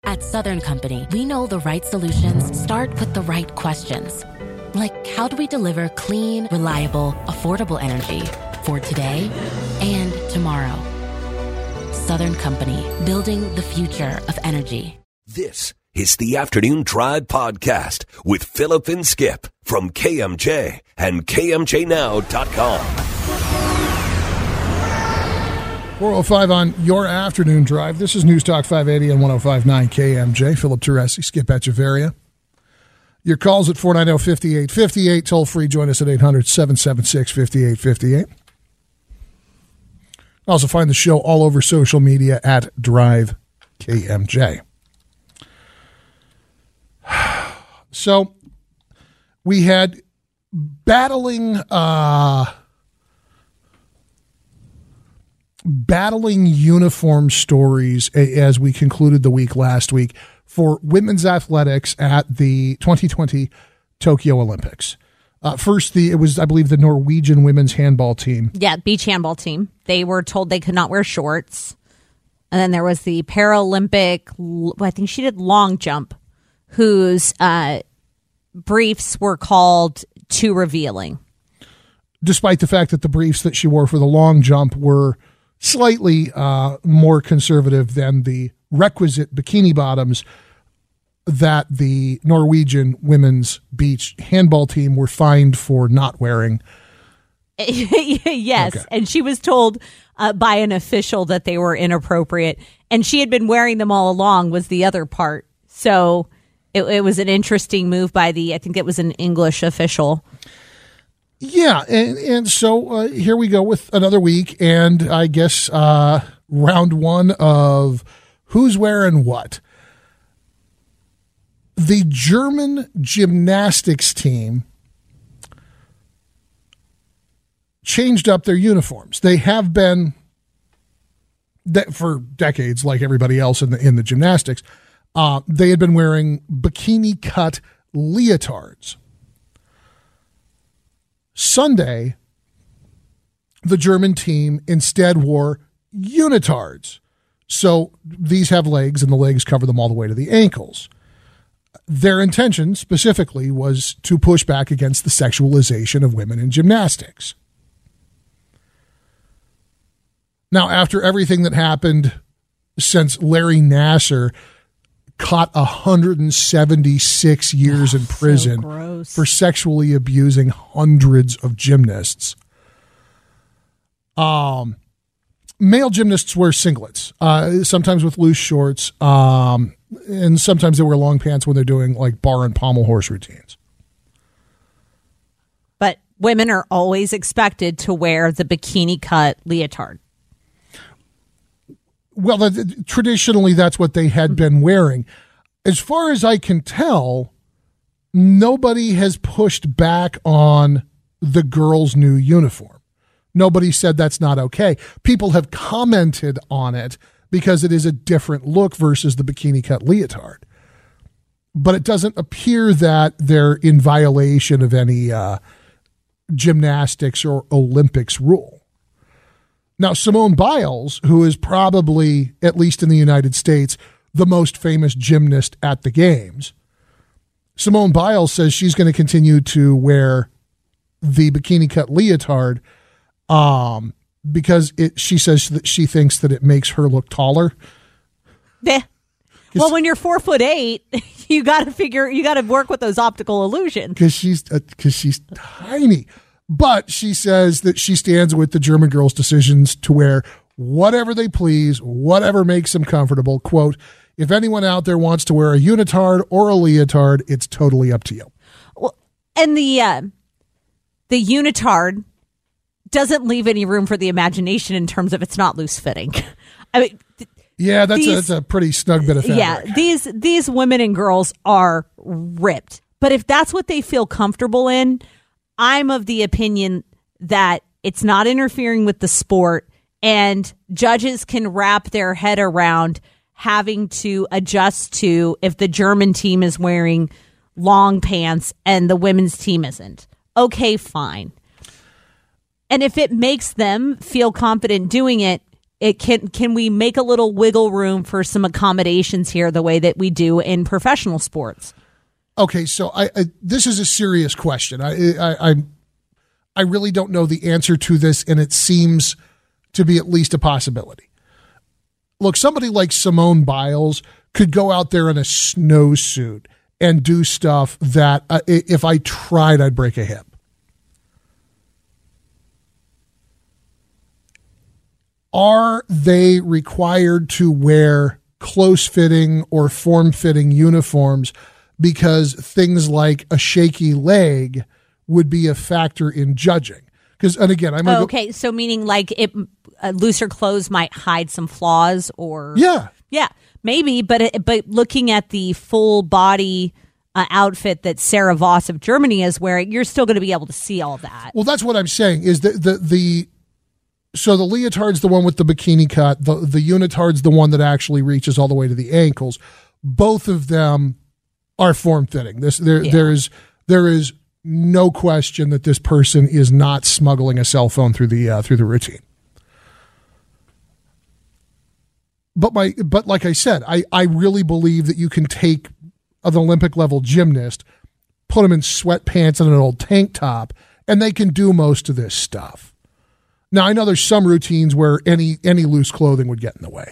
At Southern Company, we know the right solutions start with the right questions. Like, how do we deliver clean, reliable, affordable energy for today and tomorrow? Southern Company, building the future of energy. This is the Afternoon Drive Podcast with Phillip and Skip from KMJ and KMJNow.com. 4:05 on your Afternoon Drive. This is News Talk 580 and 105.9 KMJ. Philip Turesi, Skip Echeverria. Your calls at 490-5858. Toll free. Join us at 800-776-5858. Also find the show all over social media at Drive KMJ. So we had battling uniform stories as we concluded the week last week for women's athletics at the 2020 Tokyo Olympics. First, it was, I believe, the Norwegian women's handball team. Yeah, beach handball team. They were told they could not wear shorts. And then there was the Paralympic, I think she did long jump, whose briefs were called too revealing. Despite the fact that the briefs that she wore for the long jump were slightly more conservative than the requisite bikini bottoms that the Norwegian women's beach handball team were fined for not wearing. Yes, okay. And she was told by an official that they were inappropriate, and she had been wearing them all along was the other part. So it was an interesting move by I think it was an English official. Yeah, and so here we go with another week, and I guess round one of who's wearing what. The German gymnastics team changed up their uniforms. They have been for decades, like everybody else in the gymnastics. They had been wearing bikini cut leotards. Sunday, the German team instead wore unitards. So these have legs, and the legs cover them all the way to the ankles. Their intention specifically was to push back against the sexualization of women in gymnastics. Now, after everything that happened since Larry Nassar caught 176 years in prison for sexually abusing hundreds of gymnasts. Male gymnasts wear singlets, sometimes with loose shorts, and sometimes they wear long pants when they're doing like bar and pommel horse routines. But women are always expected to wear the bikini cut leotard. Well, traditionally, that's what they had been wearing. As far as I can tell, nobody has pushed back on the girls' new uniform. Nobody said that's not okay. People have commented on it because it is a different look versus the bikini cut leotard. But it doesn't appear that they're in violation of any gymnastics or Olympics rule. Now, Simone Biles, who is probably, at least in the United States, the most famous gymnast at the games, Simone Biles says she's going to continue to wear the bikini cut leotard because she says that she thinks that it makes her look taller. Well, when you're 4'8", you got to work with those optical illusions. Because she's tiny. But she says that she stands with the German girls' decisions to wear whatever they please, whatever makes them comfortable. Quote, if anyone out there wants to wear a unitard or a leotard, it's totally up to you. Well, and the unitard doesn't leave any room for the imagination in terms of it's not loose fitting. I mean, yeah, that's a pretty snug bit of fabric. Yeah, these women and girls are ripped. But if that's what they feel comfortable in, I'm of the opinion that it's not interfering with the sport, and judges can wrap their head around having to adjust to if the German team is wearing long pants and the women's team isn't. Okay, fine. And if it makes them feel confident doing it, can we make a little wiggle room for some accommodations here the way that we do in professional sports? Okay, so this is a serious question. I really don't know the answer to this, and it seems to be at least a possibility. Look, somebody like Simone Biles could go out there in a snowsuit and do stuff that if I tried, I'd break a hip. Are they required to wear close-fitting or form-fitting uniforms because things like a shaky leg would be a factor in judging? Because, and again, okay, so meaning like looser clothes might hide some flaws, or yeah, maybe. But looking at the full body outfit that Sarah Voss of Germany is wearing, you're still going to be able to see all that. Well, that's what I'm saying. Is that so the leotard's the one with the bikini cut. The unitard's the one that actually reaches all the way to the ankles. Both of them are form fitting. There is no question that this person is not smuggling a cell phone through the routine. But like I said, I really believe that you can take an Olympic level gymnast, put them in sweatpants and an old tank top, and they can do most of this stuff. Now, I know there's some routines where any loose clothing would get in the way.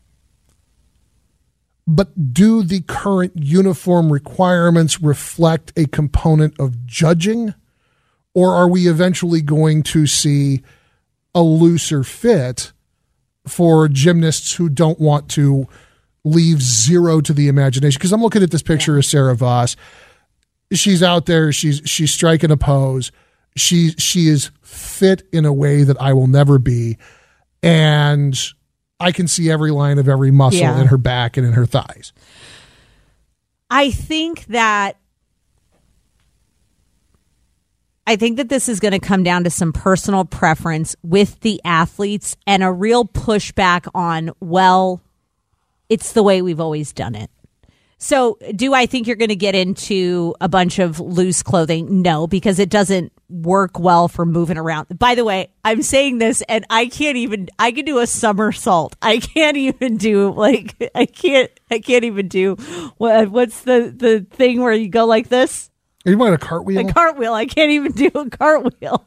But do the current uniform requirements reflect a component of judging? Or are we eventually going to see a looser fit for gymnasts who don't want to leave zero to the imagination? Because I'm looking at this picture of Sarah Voss. She's out there. She's striking a pose. She is fit in a way that I will never be. And I can see every line of every muscle in her back and in her thighs. I think that this is going to come down to some personal preference with the athletes and a real pushback on, well, it's the way we've always done it. So do I think you're going to get into a bunch of loose clothing? No, because it doesn't work well for moving around. By the way, I'm saying this and I can do a somersault. I can't even do what's the thing where you go like this? You want a cartwheel? A cartwheel. I can't even do a cartwheel.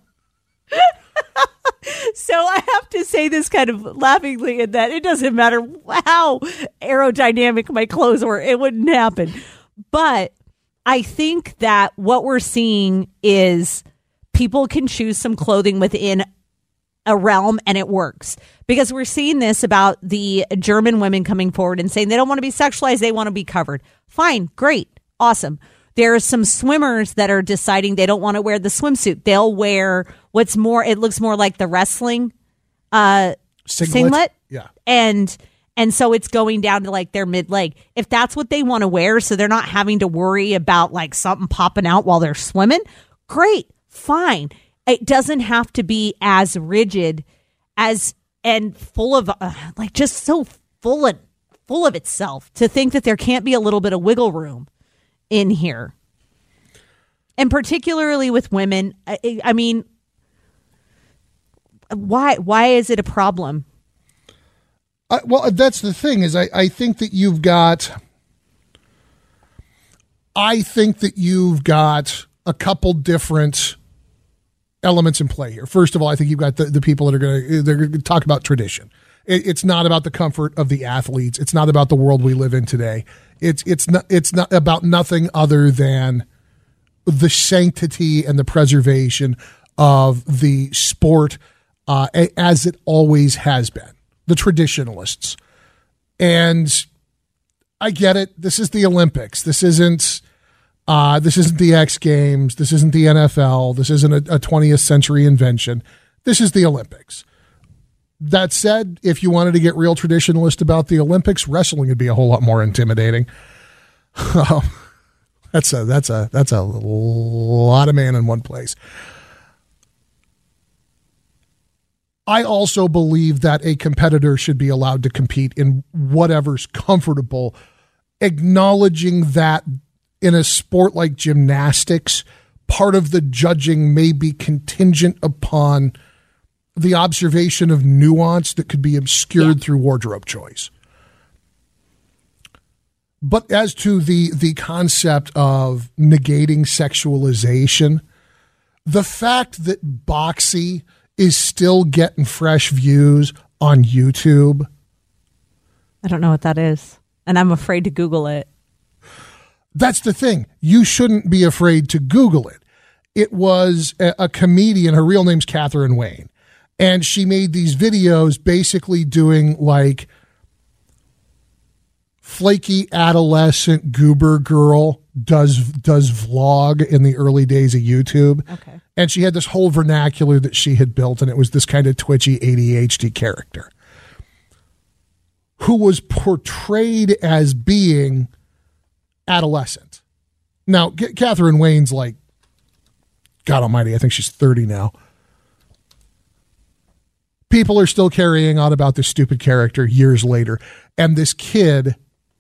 So I have to say this kind of laughingly in that it doesn't matter how aerodynamic my clothes were, it wouldn't happen. But I think that what we're seeing is people can choose some clothing within a realm and it works. Because we're seeing this about the German women coming forward and saying they don't want to be sexualized, they want to be covered. Fine, great, awesome. There are some swimmers that are deciding they don't want to wear the swimsuit. They'll wear it looks more like the wrestling singlet. Yeah. And so it's going down to like their mid leg. If that's what they want to wear, so they're not having to worry about like something popping out while they're swimming, great, fine. It doesn't have to be as rigid and full of just so full of itself to think that there can't be a little bit of wiggle room in here. And particularly with women, I mean, why is it a problem? Well, that's the thing is I think that you've got a couple different elements in play here. First of all, I think you've got the people that they're going to talk about tradition. It's not about the comfort of the athletes. It's not about the world we live in today. It's not about nothing other than the sanctity and the preservation of the sport as it always has been. The traditionalists. And I get it. This is the Olympics. This isn't the X Games. This isn't the NFL. This isn't a 20th century invention. This is the Olympics. That said, if you wanted to get real traditionalist about the Olympics, wrestling would be a whole lot more intimidating. That's a lot of man in one place. I also believe that a competitor should be allowed to compete in whatever's comfortable, acknowledging that in a sport like gymnastics, part of the judging may be contingent upon the observation of nuance that could be obscured through wardrobe choice. But as to the concept of negating sexualization, the fact that Boxy is still getting fresh views on YouTube. I don't know what that is, and I'm afraid to Google it. That's the thing. You shouldn't be afraid to Google it. It was a comedian. Her real name's Catherine Wayne. And she made these videos basically doing like flaky adolescent goober girl does vlog in the early days of YouTube. Okay. And she had this whole vernacular that she had built, and it was this kind of twitchy ADHD character who was portrayed as being adolescent. Now, Catherine Wayne's like, God almighty, I think she's 30 now. People are still carrying on about this stupid character years later. And this kid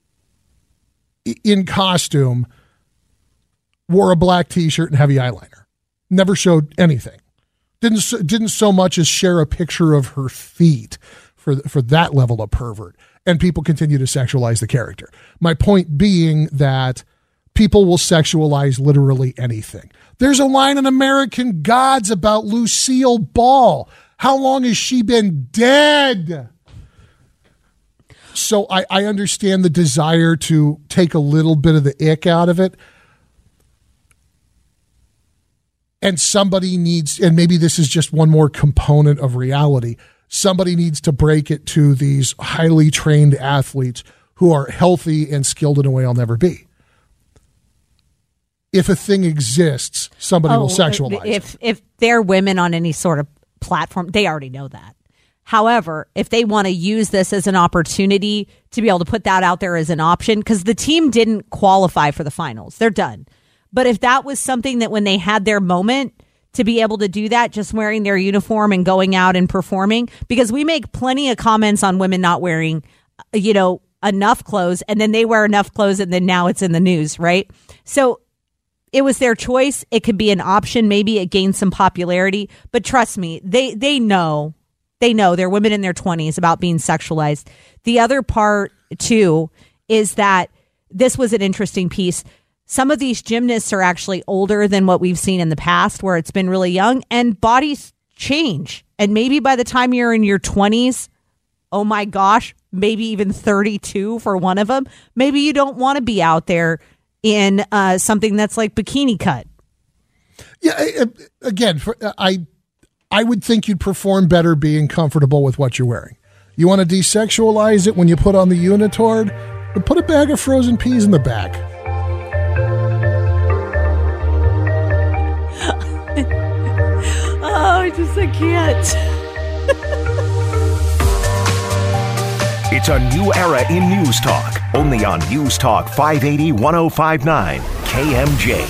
in costume wore a black t-shirt and heavy eyeliner. Never showed anything. Didn't so much as share a picture of her feet for that level of pervert. And people continue to sexualize the character. My point being that people will sexualize literally anything. There's a line in American Gods about Lucille Ball. How long has she been dead? So I understand the desire to take a little bit of the ick out of it. And somebody needs, and maybe this is just one more component of reality, somebody needs to break it to these highly trained athletes who are healthy and skilled in a way I'll never be. If a thing exists, somebody will sexualize it. If they're women on any sort of platform, they already know that. However, if they want to use this as an opportunity to be able to put that out there as an option, because the team didn't qualify for the finals, they're done. But if that was something that when they had their moment to be able to do that, just wearing their uniform and going out and performing, because we make plenty of comments on women not wearing, enough clothes, and then they wear enough clothes, and then now it's in the news, right? So it was their choice. It could be an option. Maybe it gained some popularity, but trust me, they know they're women in their 20s about being sexualized. The other part too is that this was an interesting piece. Some of these gymnasts are actually older than what we've seen in the past, where it's been really young, and bodies change. And maybe by the time you're in your 20s, oh my gosh, maybe even 32 for one of them, maybe you don't want to be out there in something that's like bikini cut. Yeah, again, I would think you'd perform better being comfortable with what you're wearing. You want to desexualize it when you put on the unitard? Put a bag of frozen peas in the back. I can't. It's a new era in news talk, only on News Talk 580 1059 KMJ.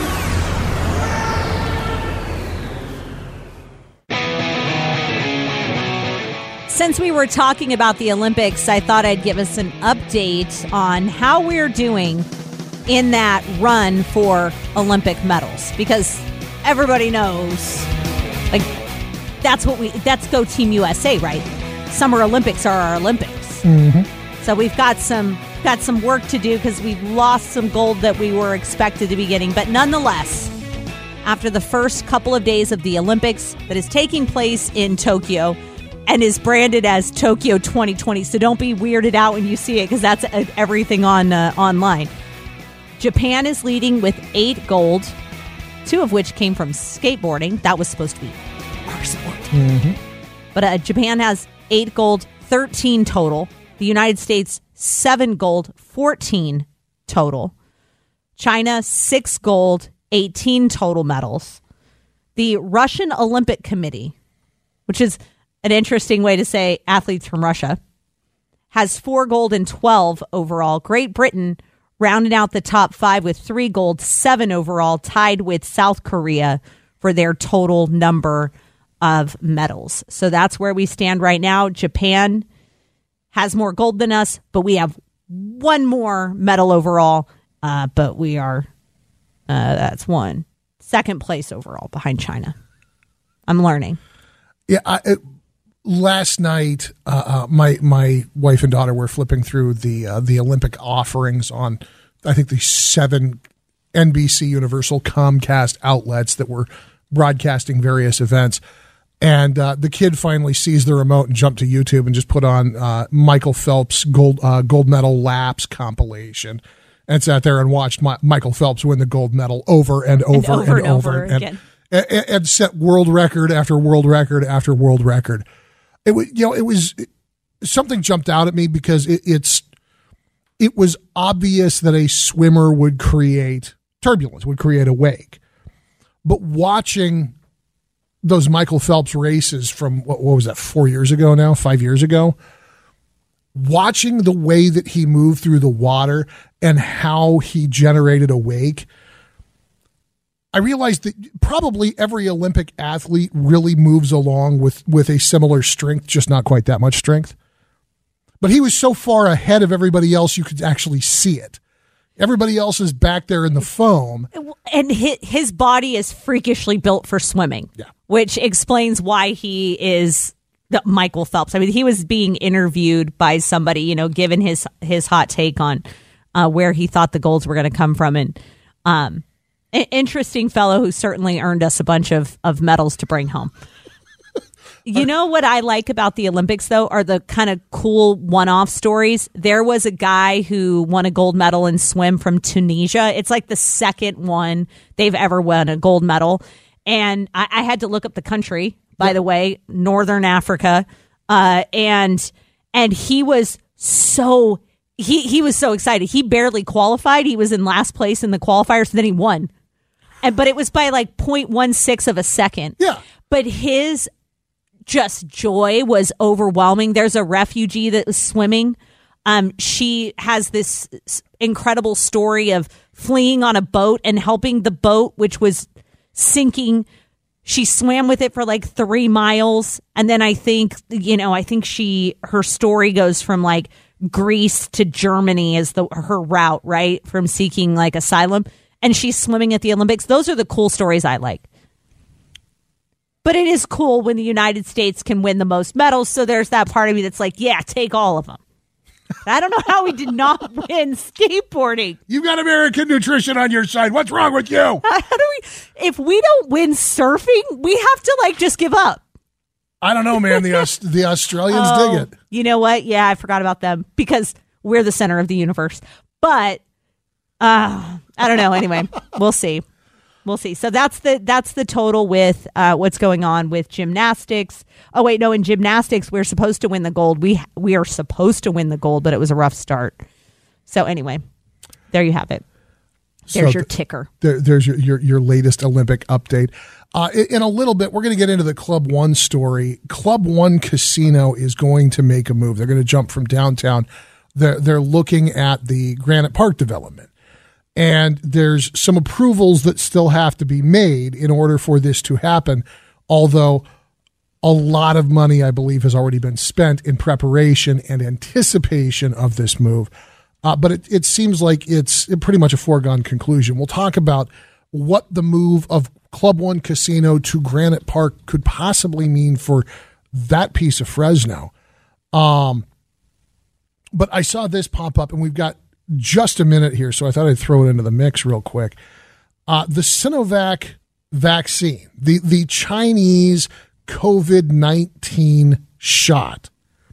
Since we were talking about the Olympics, I thought I'd give us an update on how we're doing in that run for Olympic medals, because everybody knows, like, that's Go Team USA, right? Summer Olympics are our Olympics. Mm-hmm. So we've got some work to do because we've lost some gold that we were expected to be getting. But nonetheless, after the first couple of days of the Olympics that is taking place in Tokyo and is branded as Tokyo 2020, so don't be weirded out when you see it, because that's everything on online. Japan is leading with 8 gold, 2 of which came from skateboarding. That was supposed to be our sport. Mm-hmm. But Japan has 8 gold, 13 total. The United States, 7 gold, 14 total. China, 6 gold, 18 total medals. The Russian Olympic Committee, which is an interesting way to say athletes from Russia, has 4 gold and 12 overall. Great Britain rounding out the top 5 with 3 gold, 7 overall, tied with South Korea for their total number of medals. So that's where we stand right now. Japan has more gold than us, but we have 1 more medal overall. But we are, that's 1 second place overall behind China. I'm learning. Yeah, last night, my wife and daughter were flipping through the Olympic offerings on, I think, the 7 NBC Universal Comcast outlets that were broadcasting various events. And the kid finally seized the remote and jumped to YouTube and just put on Michael Phelps gold medal laps compilation, and sat there and watched Michael Phelps win the gold medal over and over again. And set world record after world record after world record. It was something jumped out at me because it was obvious that a swimmer would create turbulence, would create a wake. But watching those Michael Phelps races from, what was that, 4 years ago now, 5 years ago, watching the way that he moved through the water and how he generated a wake, I realized that probably every Olympic athlete really moves along with a similar strength, just not quite that much strength. But he was so far ahead of everybody else, you could actually see it. Everybody else is back there in the foam. And his body is freakishly built for swimming, which explains why he is the Michael Phelps. I mean, he was being interviewed by somebody, given his hot take on where he thought the golds were going to come from. And interesting fellow who certainly earned us a bunch of medals to bring home. You know what I like about the Olympics, though, are the kind of cool one-off stories. There was a guy who won a gold medal in swim from Tunisia. It's like the second one they've ever won a gold medal. And I had to look up the country, by the way, Northern Africa. And he was so he was so excited. He barely qualified. He was in last place in the qualifiers, so then he won. But it was by like 0.16 of a second. Yeah. But his just joy was overwhelming. There's a refugee that was swimming. She has this incredible story of fleeing on a boat and helping the boat, which was sinking. She swam with it for like 3 miles. And then I think her story goes from like Greece to Germany as her route, right? From seeking like asylum. And she's swimming at the Olympics. Those are the cool stories I like. But it is cool when the United States can win the most medals. So there's that part of me that's like, yeah, take all of them. I don't know how we did not win skateboarding. You've got American nutrition on your side. What's wrong with you? If we don't win surfing, we have to like just give up. I don't know, man. The Australians dig it. You know what? Yeah, I forgot about them because we're the center of the universe. But I don't know. Anyway, we'll see. We'll see. So that's the total with what's going on with gymnastics. Oh wait, no, in gymnastics we're supposed to win the gold. We are supposed to win the gold, but it was a rough start. So anyway, there you have it. There's your ticker. There's your latest Olympic update. In a little bit, we're going to get into the Club One story. Club One Casino is going to make a move. They're going to jump from downtown. They're looking at the Granite Park development. And there's some approvals that still have to be made in order for this to happen, although a lot of money, I believe, has already been spent in preparation and anticipation of this move. But it seems like it's pretty much a foregone conclusion. We'll talk about what the move of Club One Casino to Granite Park could possibly mean for that piece of Fresno. But I saw this pop up, and we've got just a minute here, so I thought I'd throw it into the mix real quick. The Sinovac vaccine, the Chinese COVID-19 shot.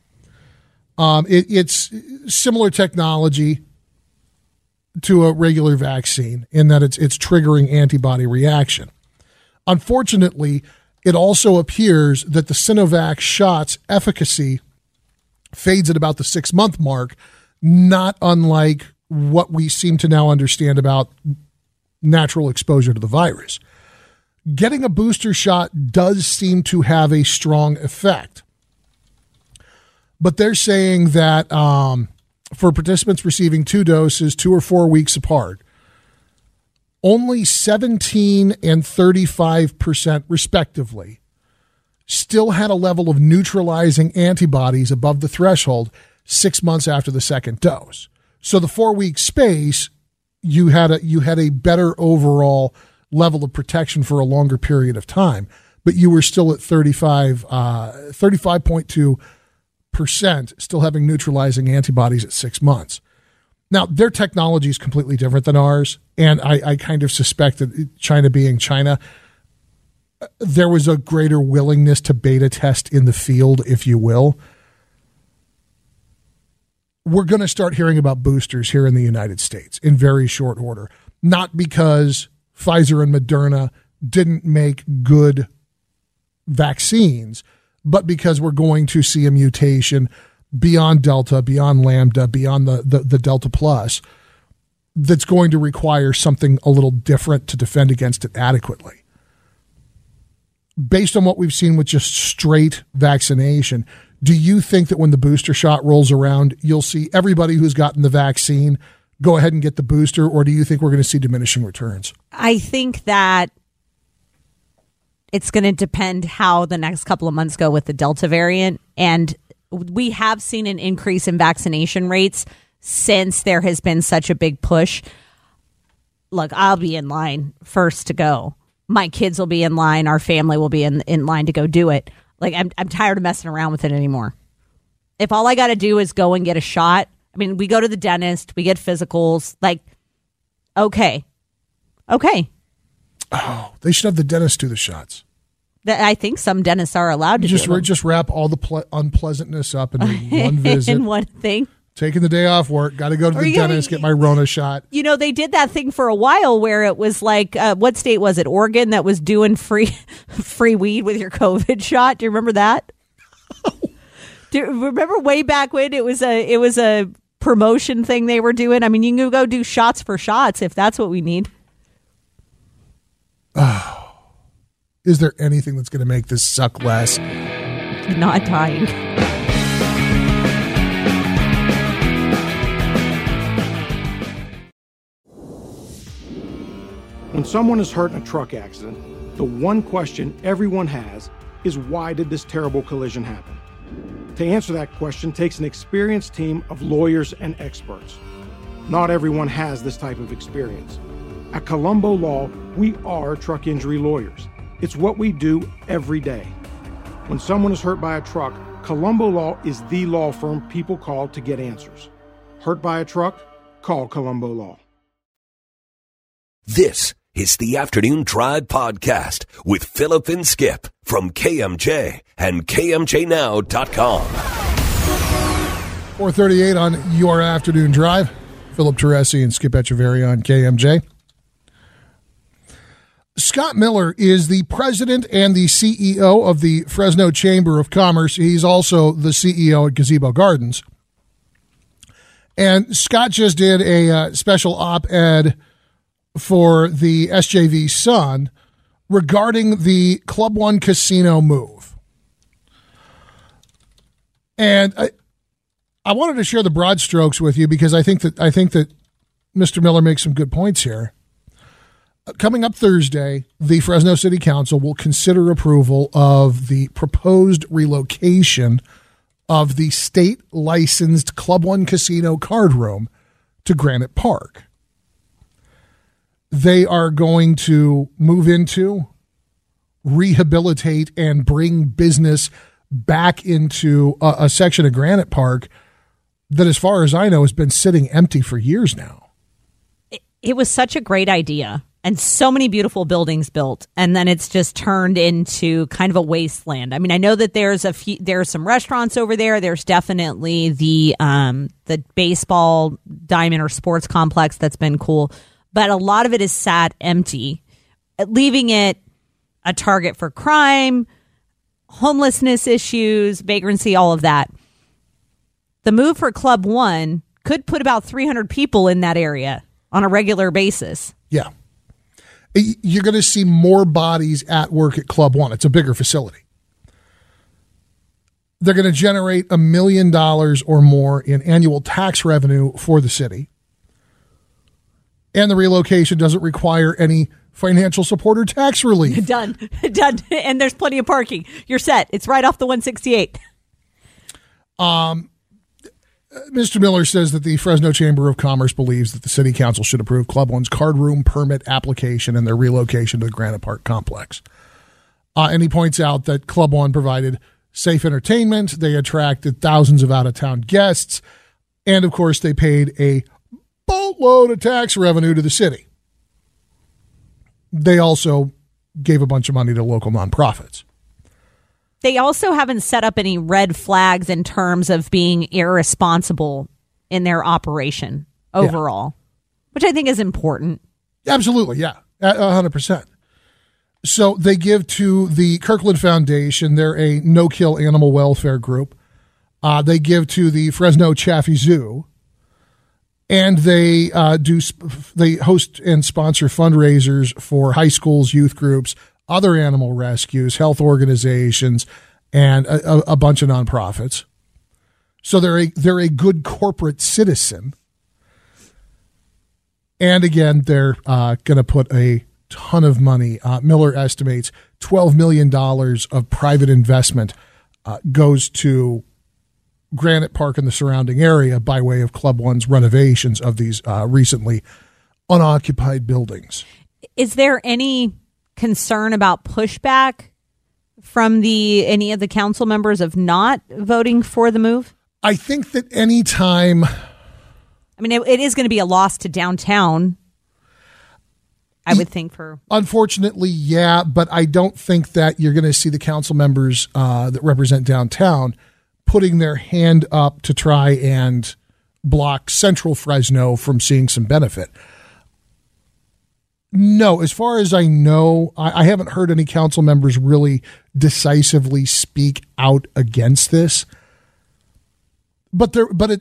It's similar technology to a regular vaccine in that it's triggering antibody reaction. Unfortunately, it also appears that the Sinovac shot's efficacy fades at about the 6-month mark, not unlike what we seem to now understand about natural exposure to the virus. Getting a booster shot does seem to have a strong effect. But they're saying that for participants receiving 2 doses, 2 or 4 weeks apart, only 17 and 35% respectively still had a level of neutralizing antibodies above the threshold 6 months after the second dose. So the 4-week space, you had a better overall level of protection for a longer period of time. but you were still at 35.2%, still having neutralizing antibodies at 6 months. Now, their technology is completely different than ours, and I kind of suspect that China being China, there was a greater willingness to beta test in the field, if you will. We're going to start hearing about boosters here in the United States in very short order, not because Pfizer and Moderna didn't make good vaccines, but because we're going to see a mutation beyond Delta, beyond Lambda, beyond the Delta Plus, that's going to require something a little different to defend against it adequately. Based on what we've seen with just straight vaccination, do you think that when the booster shot rolls around, you'll see everybody who's gotten the vaccine go ahead and get the booster, or do you think we're going to see diminishing returns? I think that it's going to depend how the next couple of months go with the Delta variant. And we have seen an increase in vaccination rates since there has been such a big push. Look, I'll be in line first to go. My kids will be in line. Our family will be in line to go do it. Like, I'm tired of messing around with it anymore. If all I got to do is go and get a shot, I mean, we go to the dentist, we get physicals, like, okay. Oh, they should have the dentist do the shots. I think some dentists are allowed to just wrap all the unpleasantness up in one visit. in one thing. Taking the day off work, got to go to the dentist, get my Rona shot. You know, they did that thing for a while where it was like, what state was it? Oregon, that was doing free weed with your COVID shot. Do you remember that? Remember way back when it was a promotion thing they were doing? I mean, you can go do shots for shots if that's what we need. Oh, is there anything that's going to make this suck less? Not dying. When someone is hurt in a truck accident, the one question everyone has is, why did this terrible collision happen? To answer that question takes an experienced team of lawyers and experts. Not everyone has this type of experience. At Colombo Law, we are truck injury lawyers. It's what we do every day. When someone is hurt by a truck, Colombo Law is the law firm people call to get answers. Hurt by a truck? Call Colombo Law. This is the Afternoon Drive Podcast with Phillip and Skip from KMJ and KMJNow.com. 4:38 on your Afternoon Drive. Phillip Teresi and Skip Echeverry on KMJ. Scott Miller is the president and the CEO of the Fresno Chamber of Commerce. He's also the CEO at Gazebo Gardens. And Scott just did a special op-ed for the SJV Sun regarding the Club One casino move. And I wanted to share the broad strokes with you because I think that Mr. Miller makes some good points here. Coming up Thursday, the Fresno City Council will consider approval of the proposed relocation of the state-licensed Club One Casino card room to Granite Park. They are going to move into, rehabilitate, and bring business back into a section of Granite Park that, as far as I know, has been sitting empty for years now. It was such a great idea. And so many beautiful buildings built, and then it's just turned into kind of a wasteland. I mean, I know that there's some restaurants over there. There's definitely the baseball diamond or sports complex that's been cool, but a lot of it is sat empty, leaving it a target for crime, homelessness issues, vagrancy, all of that. The move for Club One could put about 300 people in that area on a regular basis. Yeah. You're going to see more bodies at work at Club One. It's a bigger facility. They're going to generate $1 million or more in annual tax revenue for the city. And the relocation doesn't require any financial support or tax relief. Done. And there's plenty of parking. You're set. It's right off the 168. Mr. Miller says that the Fresno Chamber of Commerce believes that the city council should approve Club One's card room permit application and their relocation to the Granite Park complex. And he points out that Club One provided safe entertainment. They attracted thousands of out-of-town guests. And, of course, they paid a boatload of tax revenue to the city. They also gave a bunch of money to local nonprofits. They also haven't set up any red flags in terms of being irresponsible in their operation overall, which I think is important. Absolutely, yeah, 100%. So they give to the Kirkland Foundation. They're a no-kill animal welfare group. They give to the Fresno Chaffee Zoo. And they they host and sponsor fundraisers for high schools, youth groups, other animal rescues, health organizations, and a bunch of nonprofits. So they're a good corporate citizen. And again, they're going to put a ton of money. Miller estimates $12 million of private investment goes to Granite Park and the surrounding area by way of Club One's renovations of these recently unoccupied buildings. Is there any concern about pushback from any of the council members of not voting for the move? I think that any time... I mean, it is going to be a loss to downtown, I would think. Unfortunately, yeah, but I don't think that you're going to see the council members that represent downtown putting their hand up to try and block Central Fresno from seeing some benefit. No, as far as I know, I haven't heard any council members really decisively speak out against this. But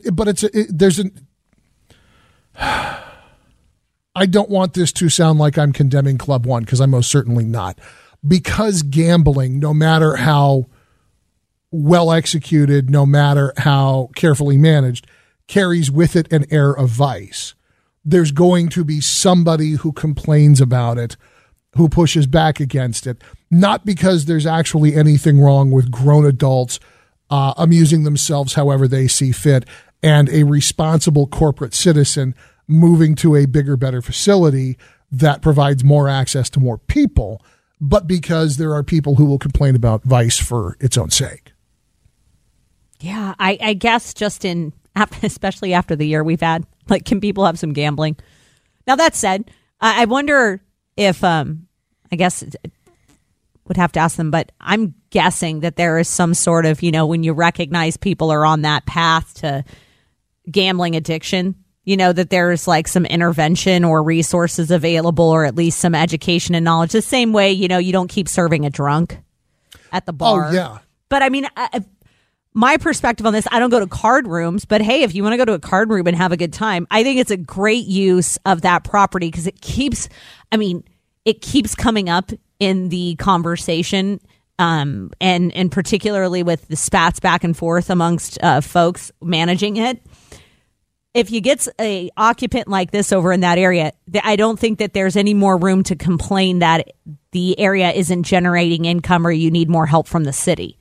I don't want this to sound like I'm condemning Club One, because I'm most certainly not. Because gambling, no matter how well executed, no matter how carefully managed, carries with it an air of vice. There's going to be somebody who complains about it, who pushes back against it, not because there's actually anything wrong with grown adults amusing themselves however they see fit, and a responsible corporate citizen moving to a bigger, better facility that provides more access to more people, but because there are people who will complain about vice for its own sake. Yeah, I guess just especially after the year we've had, like, can people have some gambling? Now, that said, I wonder if, I guess would have to ask them, but I'm guessing that there is some sort of, when you recognize people are on that path to gambling addiction, that there's like some intervention or resources available, or at least some education and knowledge. The same way, you don't keep serving a drunk at the bar. Oh, yeah. But I mean, my perspective on this, I don't go to card rooms, but hey, if you want to go to a card room and have a good time, I think it's a great use of that property, because it keeps coming up in the conversation, and particularly with the spats back and forth amongst folks managing it. If you get a occupant like this over in that area, I don't think that there's any more room to complain that the area isn't generating income or you need more help from the city.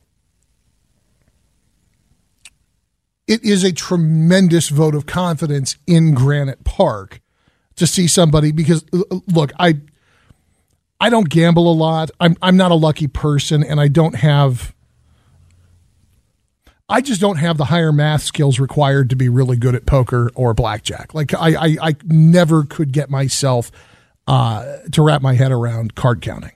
It is a tremendous vote of confidence in Granite Park to see somebody, because look, I don't gamble a lot. I'm not a lucky person, and I just don't have the higher math skills required to be really good at poker or blackjack. Like I never could get myself to wrap my head around card counting.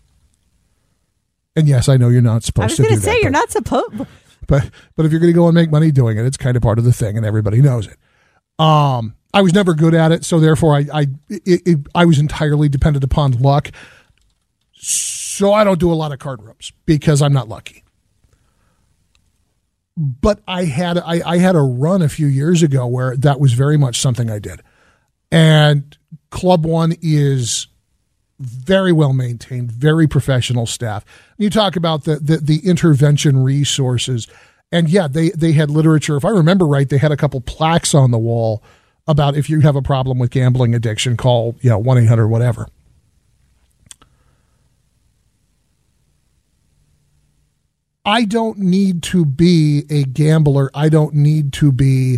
And yes, I know you're not supposed to do that. I was going to say, you're not supposed. But if you're going to go and make money doing it, it's kind of part of the thing, and everybody knows it. I was never good at it, so therefore I was entirely dependent upon luck. So I don't do a lot of card rooms because I'm not lucky. But I had a run a few years ago where that was very much something I did. And Club One is very well maintained, very professional staff. You talk about the intervention resources, and yeah, they had literature. If I remember right, they had a couple plaques on the wall about, if you have a problem with gambling addiction, call 1-800 whatever. I don't need to be a gambler. I don't need to be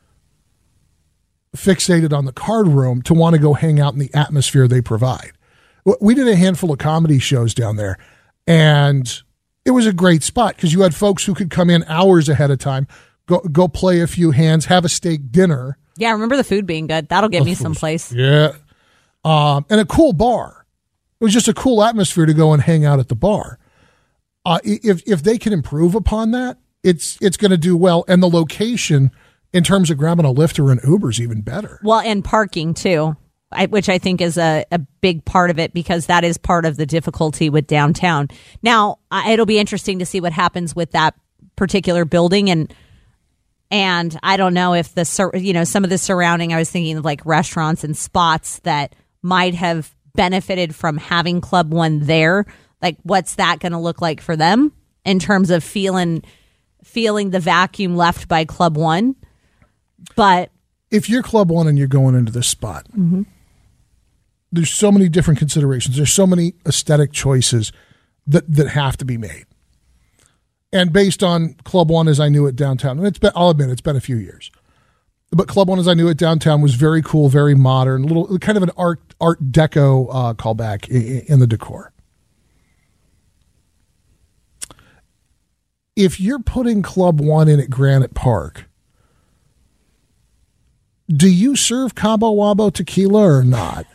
fixated on the card room to want to go hang out in the atmosphere they provide. We did a handful of comedy shows down there, And it was a great spot because you had folks who could come in hours ahead of time, go play a few hands, have a steak dinner. Yeah, I remember the food being good. That'll get me someplace. Yeah. And a cool bar. It was just a cool atmosphere to go and hang out at the bar. If they can improve upon that, it's going to do well. And the location in terms of grabbing a Lyft or an Uber is even better. Well, and parking too, which I think is a big part of it because that is part of the difficulty with downtown. Now, it'll be interesting to see what happens with that particular building. And I don't know if some of the surrounding, I was thinking of like restaurants and spots that might have benefited from having Club One there. Like, what's that going to look like for them in terms of feeling the vacuum left by Club One? But if you're Club One and you're going into this spot, there's so many different considerations. There's so many aesthetic choices that have to be made. And based on Club One as I knew it downtown, and I'll admit it's been a few years, but Club One as I knew it downtown was very cool, very modern, little kind of an art deco callback in the decor. If you're putting Club One in at Granite Park, do you serve Cabo Wabo tequila or not?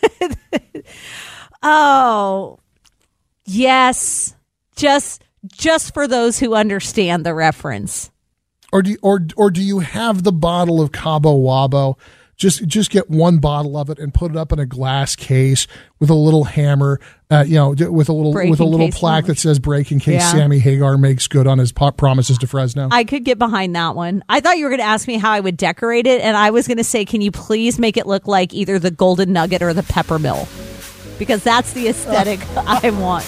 Oh, yes. Just for those who understand the reference. Or do you have the bottle of Cabo Wabo? Just get one bottle of it and put it up in a glass case with a little hammer, with a little plaque that says "break in case Sammy Hagar makes good on his promises to Fresno." I could get behind that one. I thought you were going to ask me how I would decorate it, and I was going to say, can you please make it look like either the Golden Nugget or the Peppermill? Because that's the aesthetic I want.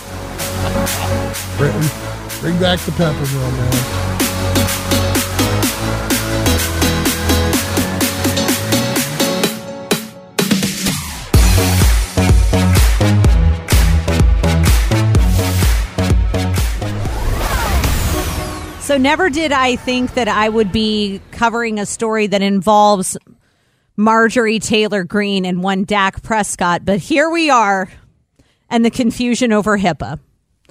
Bring back the Peppermill, man. So never did I think that I would be covering a story that involves Marjorie Taylor Greene and one Dak Prescott, but here we are, and the confusion over HIPAA.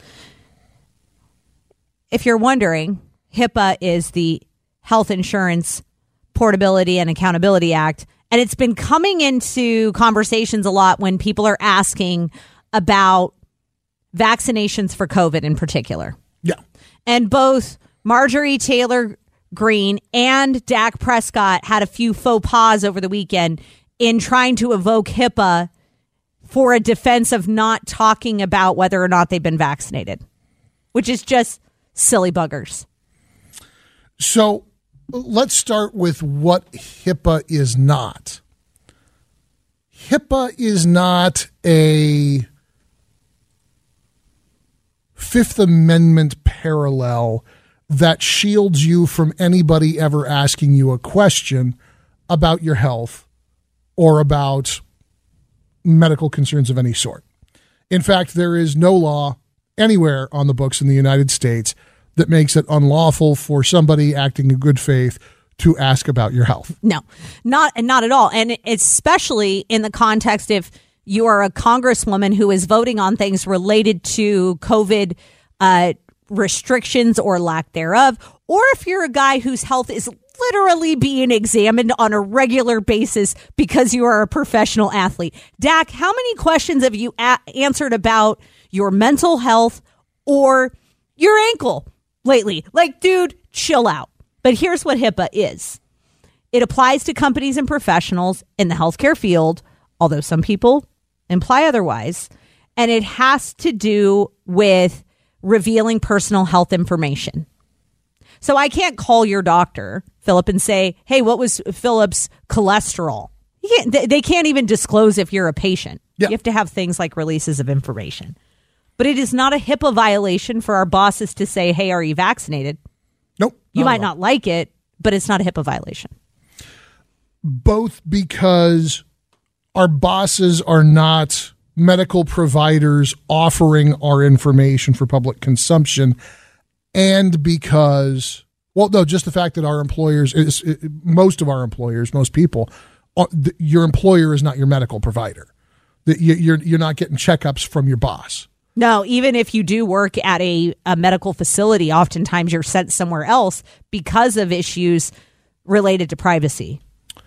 If you're wondering, HIPAA is the Health Insurance Portability and Accountability Act, and it's been coming into conversations a lot when people are asking about vaccinations for COVID in particular. Yeah. And both Marjorie Taylor Greene and Dak Prescott had a few faux pas over the weekend in trying to evoke HIPAA for a defense of not talking about whether or not they've been vaccinated, which is just silly buggers. So let's start with what HIPAA is not. HIPAA is not a Fifth Amendment parallel that shields you from anybody ever asking you a question about your health or about medical concerns of any sort. In fact, there is no law anywhere on the books in the United States that makes it unlawful for somebody acting in good faith to ask about your health. No, not at all. And especially in the context if you are a congresswoman who is voting on things related to COVID restrictions or lack thereof, or if you're a guy whose health is literally being examined on a regular basis because you are a professional athlete. Dak, how many questions have you answered about your mental health or your ankle lately? Like, dude, chill out. But here's what HIPAA is. It applies to companies and professionals in the healthcare field, although some people imply otherwise, and it has to do with revealing personal health information. So I can't call your doctor, Philip, and say, hey, what was Philip's cholesterol? They can't even disclose if you're a patient. Yep. You have to have things like releases of information. But it is not a HIPAA violation for our bosses to say, hey, are you vaccinated? Nope. You might not like it, but it's not a HIPAA violation. Both because our bosses are not medical providers offering our information for public consumption, and because, well, no, just the fact that our employers, most of our employers, most people, your employer is not your medical provider. You're not getting checkups from your boss. No, even if you do work at a medical facility, oftentimes you're sent somewhere else because of issues related to privacy.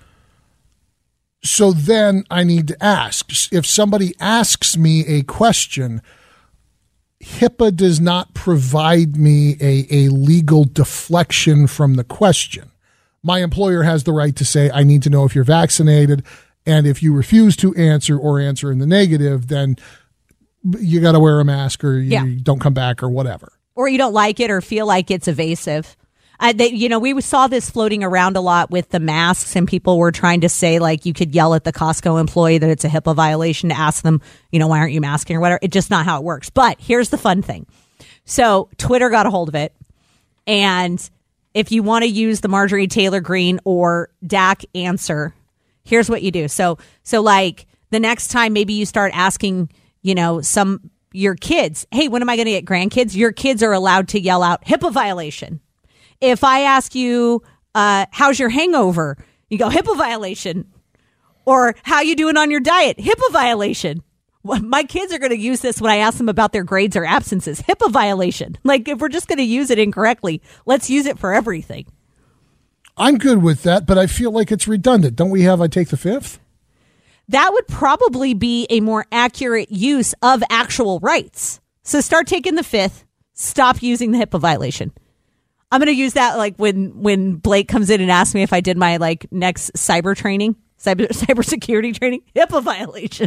So then I need to ask, if somebody asks me a question, HIPAA does not provide me a legal deflection from the question. My employer has the right to say, I need to know if you're vaccinated. And if you refuse to answer or answer in the negative, then you got to wear a mask or you don't come back or whatever. Or you don't like it or feel like it's evasive. We saw this floating around a lot with the masks, and people were trying to say, like, you could yell at the Costco employee that it's a HIPAA violation to ask them, why aren't you masking or whatever. It's just not how it works. But here's the fun thing. So Twitter got a hold of it. And if you want to use the Marjorie Taylor Greene or DAC answer, here's what you do. So like the next time maybe you start asking, your kids, hey, when am I going to get grandkids? Your kids are allowed to yell out HIPAA violation. If I ask you, how's your hangover? You go, HIPAA violation. Or how you doing on your diet? HIPAA violation. My kids are going to use this when I ask them about their grades or absences. HIPAA violation. Like, if we're just going to use it incorrectly, let's use it for everything. I'm good with that, but I feel like it's redundant. Don't we have I take the fifth? That would probably be a more accurate use of actual rights. So start taking the fifth. Stop using the HIPAA violation. I'm going to use that like when Blake comes in and asks me if I did my like next cyber security training. HIPAA violation.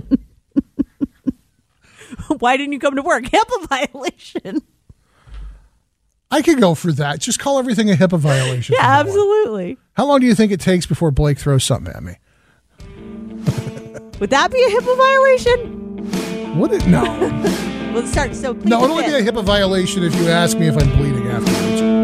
Why didn't you come to work? HIPAA violation. I could go for that. Just call everything a HIPAA violation. Yeah, absolutely. How long do you think it takes before Blake throws something at me? Would that be a HIPAA violation? Would it? No. We'll start. So no, it'll only be a HIPAA violation if you ask me if I'm bleeding afterwards.